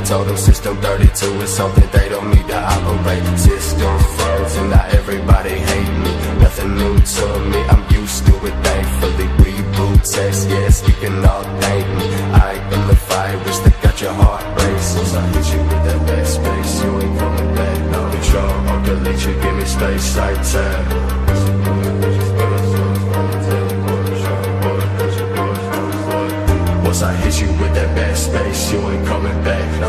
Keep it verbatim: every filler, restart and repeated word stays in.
they told them system thirty-two is something they don't need to operate. System froze and now everybody hate me. Nothing new to me, I'm used to it thankfully. Reboot text, yes, you can all thank me. I am the virus that got your heart racing. Once I hit you with that backspace, you ain't coming back. No control, I'll delete you, give me space, I tap. Once I hit you with that backspace, you ain't coming back.